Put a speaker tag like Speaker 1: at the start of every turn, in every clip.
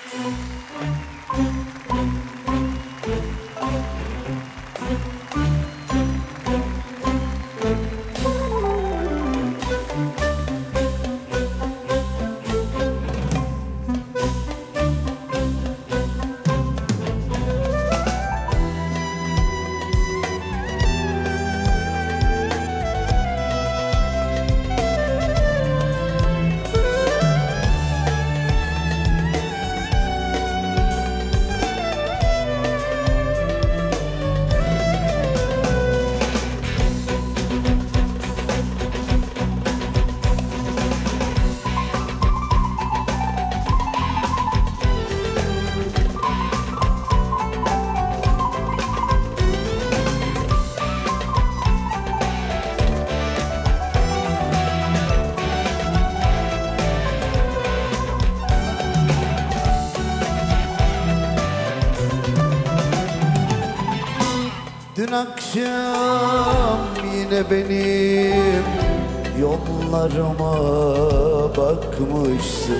Speaker 1: Dün akşam yine benim yollarıma bakmışsın.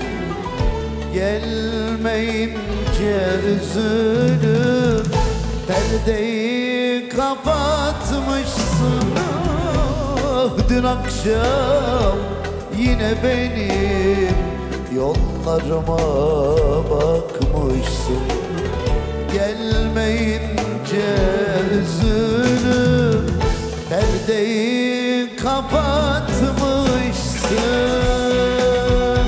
Speaker 1: Gelmeyince üzülüp perdeyi kapatmışsın. Ah, dün akşam yine benim yollarıma bakmışsın. Gelmeyince üzülüp perdeyi kapatmışsın.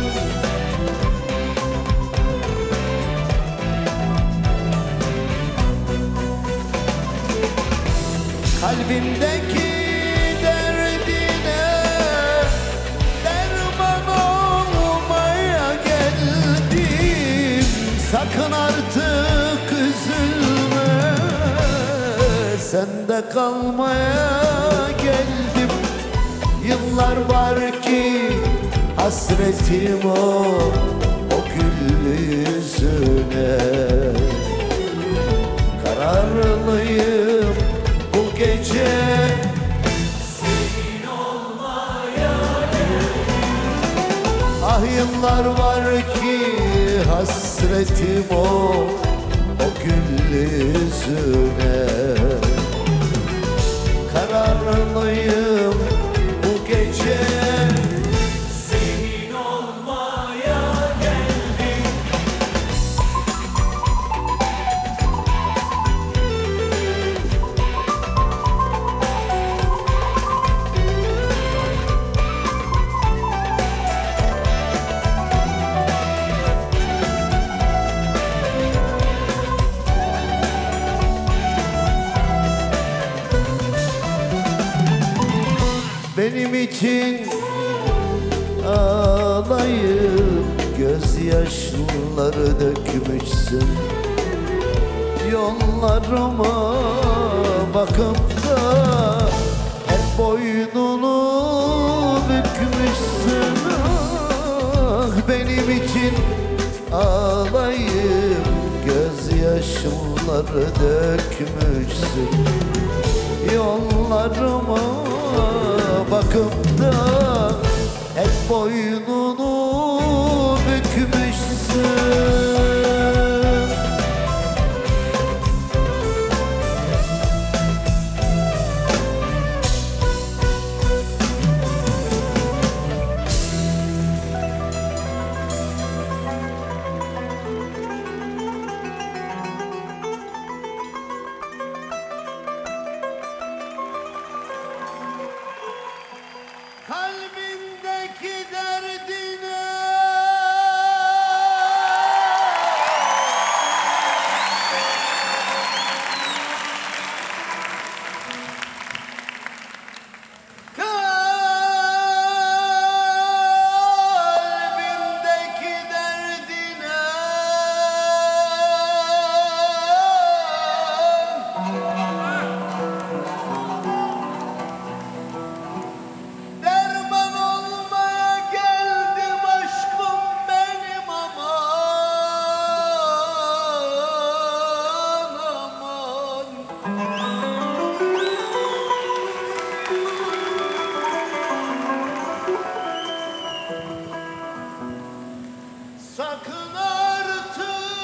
Speaker 1: Kalbimdeki derdine derman olmaya geldim. Sakın artık üzülme, sende kalmaya geldim. Yıllar var ki hasretim o güllü yüzüne. Kararlıyım bu gece senin olmaya geldim. Ah, yıllar var ki hasretim o güllü yüzüne. Kararlıyım bu gece senin olmaya geldim. Benim için ağlayıp gözyaşları dökmüşsün. Yollarıma bakıp da hep boynunu bükmüşsün. Ah, benim için ağlayıp gözyaşları dökmüşsün. Yollarıma bakıp da hep boynunu bükmüşsün. Kalbindeki derdine kalbindeki derdine derman olmaya geldim aşkım benim, aman aman. Sakın artık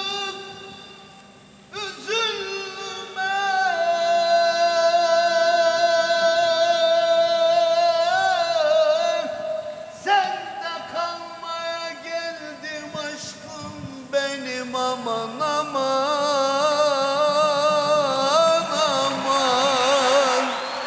Speaker 1: benim aman aman aman.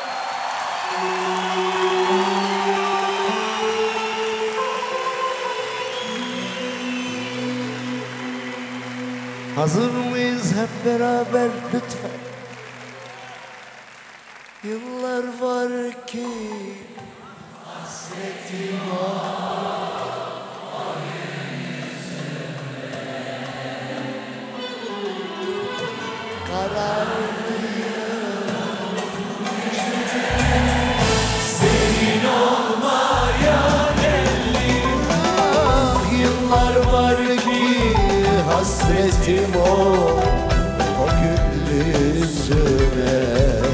Speaker 1: Hazır mıyız hep beraber lütfen? Yıllar var ki hasretim var.
Speaker 2: Senin olmayan ellerin.
Speaker 1: Ah, yıllar var ki hasretim o güllü yüzüne.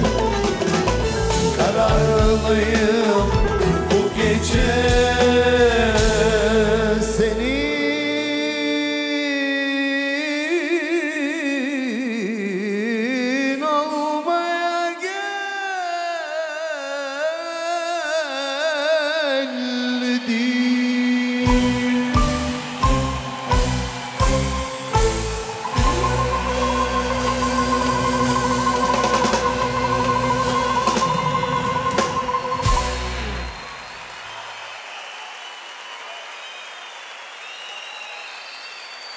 Speaker 1: Kararlıyım bu gece senin olmaya geldim.